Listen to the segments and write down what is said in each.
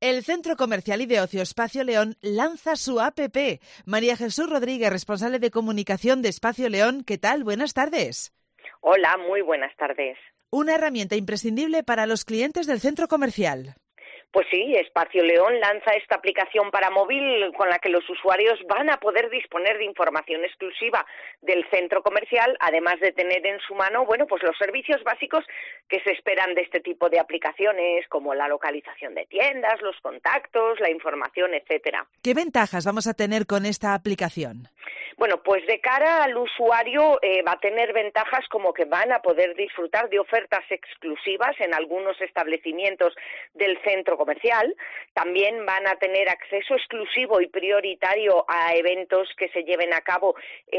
El Centro Comercial y de Ocio Espacio León lanza su APP. María Jesús Rodríguez, responsable de comunicación de Espacio León. ¿Qué tal? Buenas tardes. Hola, muy buenas tardes. Una herramienta imprescindible para los clientes del centro comercial. Pues sí, Espacio León lanza esta aplicación para móvil con la que los usuarios van a poder disponer de información exclusiva del centro comercial, además de tener en su mano, pues los servicios básicos que se esperan de este tipo de aplicaciones, como la localización de tiendas, los contactos, la información, etcétera. ¿Qué ventajas vamos a tener con esta aplicación? Bueno, pues de cara al usuario va a tener ventajas como que van a poder disfrutar de ofertas exclusivas en algunos establecimientos del centro comercial. También van a tener acceso exclusivo y prioritario a eventos que se lleven a cabo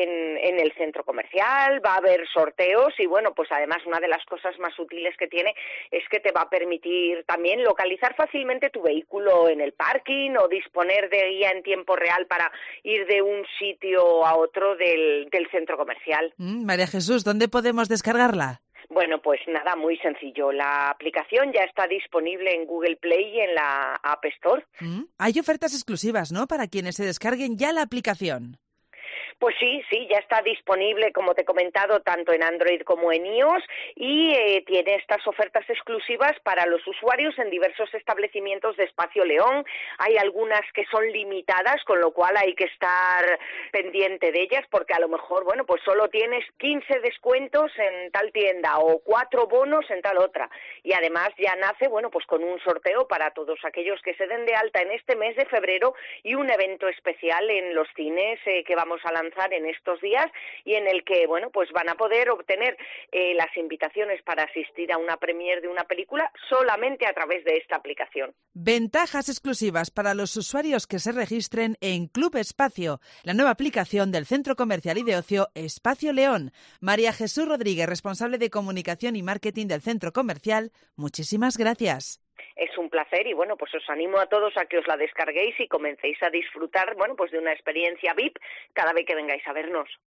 en el centro comercial. Va a haber sorteos y pues además una de las cosas más útiles que tiene es que te va a permitir también localizar fácilmente tu vehículo en el parking o disponer de guía en tiempo real para ir de un sitio a otro del centro comercial. María Jesús, ¿dónde podemos descargarla? Bueno, pues nada, muy sencillo. La aplicación ya está disponible en Google Play y en la App Store. Hay ofertas exclusivas, ¿no?, para quienes se descarguen ya la aplicación. Pues sí, ya está disponible, como te he comentado, tanto en Android como en iOS y tiene estas ofertas exclusivas para los usuarios en diversos establecimientos de Espacio León. Hay algunas que son limitadas, con lo cual hay que estar pendiente de ellas porque a lo mejor, pues solo tienes 15 descuentos en tal tienda o 4 bonos en tal otra. Y además ya nace, pues con un sorteo para todos aquellos que se den de alta en este mes de febrero y un evento especial en los cines que vamos a lanzar en estos días y en el que, pues van a poder obtener las invitaciones para asistir a una premier de una película solamente a través de esta aplicación. Ventajas exclusivas para los usuarios que se registren en Club Espacio, la nueva aplicación del Centro Comercial y de Ocio Espacio León. María Jesús Rodríguez, responsable de comunicación y marketing del Centro Comercial, muchísimas gracias. Es un placer y pues os animo a todos a que os la descarguéis y comencéis a disfrutar, pues de una experiencia VIP cada vez que vengáis a vernos.